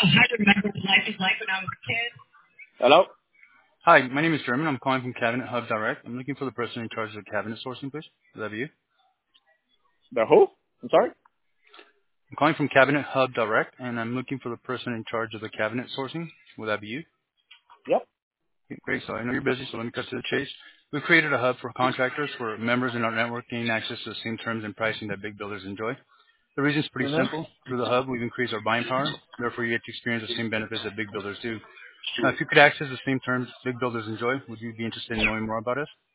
I remember life is like when I was a kid. Hello? Hi, my name is German. I'm calling from Cabinet Hub Direct. I'm looking for the person in charge of cabinet sourcing, please. Would that be you? The who? I'm sorry? I'm calling from Cabinet Hub Direct, and I'm looking for the person in charge of the cabinet sourcing. Would that be you? Yep. Okay, great. So I know you're busy, so let me cut to the chase. We've created a hub for contractors where members in our network gain access to the same terms and pricing that big builders enjoy. The reason's pretty simple. Through the hub, we've increased our buying power. Therefore, you get to experience the same benefits that big builders do. Now, if you could access the same terms big builders enjoy, would you be interested in knowing more about us?